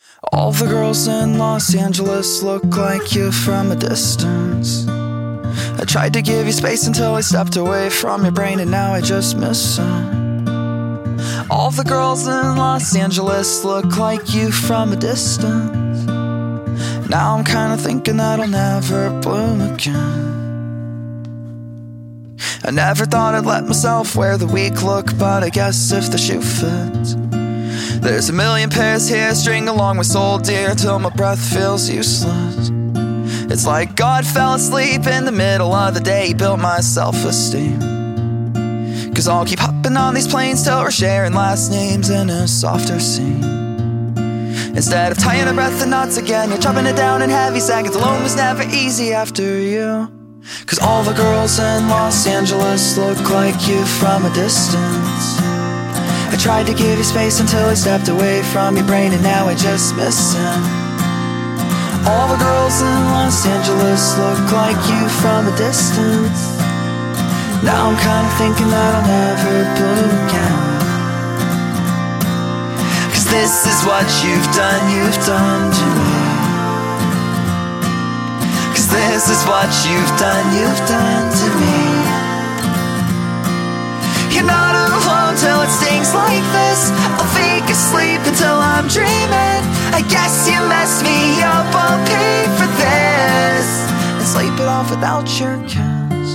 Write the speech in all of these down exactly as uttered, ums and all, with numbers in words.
All the girls in Los Angeles look like you from a distance. I tried to give you space until I stepped away from your brain, and now I just miss it. All the girls in Los Angeles look like you from a distance. Now I'm kinda thinking that I'll never bloom again. I never thought I'd let myself wear the weak look, but I guess if the shoe fits, there's a million pairs here, string along my soul dear, till my breath feels useless. It's like God fell asleep in the middle of the day, built my self-esteem. Cause I'll keep hopping on these planes till we're sharing last names in a softer scene. Instead of tying our breath in knots again, you're chopping it down in heavy seconds. Alone was never easy after you. Cause all the girls in Los Angeles look like you from a distance. I tried to give you space until I stepped away from your brain, and now I just miss it. All the girls in Los Angeles look like you from a distance. Now I'm kinda thinking that I'll never bloom again. Cause this is what you've done, you've done to me. Cause this is what you've done, you've done to me. You're not alone till it stings like this. I'll fake asleep until I'm dreaming. I guess you messed me up, I'll pay for this, and sleep it off without your kiss.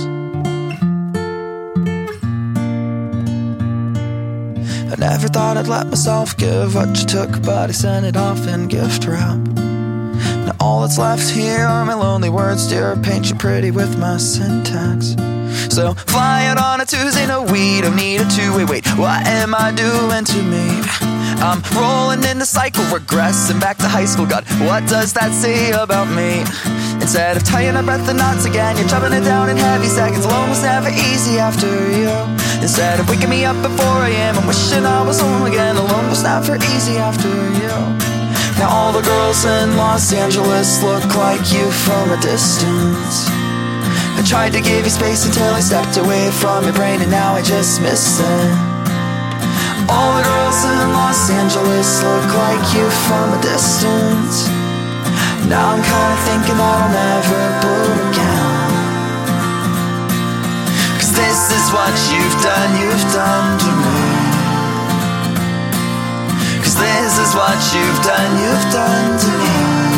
I never thought I'd let myself give what you took, but I sent it off in gift wrap. Now all that's left here are my lonely words, dear. Paint you pretty with my syntax. So fly out on a Tuesday, no we don't need a two-way. Wait, what am I doing to me? I'm rolling in the cycle, regressing back to high school. God, what does that say about me? Instead of tying our breath in knots again, you're chopping it down in heavy seconds. Alone was never easy after you. Instead of waking me up at four a m, I'm wishing I was home again. Alone was never easy after you. Now all the girls in Los Angeles look like you from a distance. I tried to give you space until I stepped away from your brain, and now I just miss it. All the girls in Los Angeles look like you from a distance. Now I'm kinda thinking that I'll never bloom again. Cause this is what you've done, you've done to me. Cause this is what you've done, you've done to me.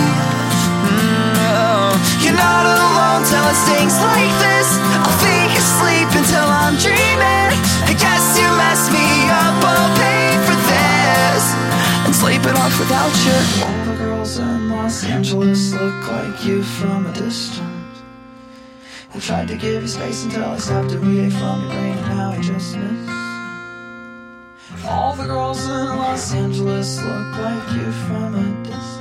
You're not alone till it stings like this. I'll fake asleep until I'm dreaming. I guess you messed me up, I'll pay for this, and sleep it off without you. All the girls in Los Angeles look like you from a distance. I tried to give you space until I stepped away from your brain, and now I just miss. All the girls in Los Angeles look like you from a distance.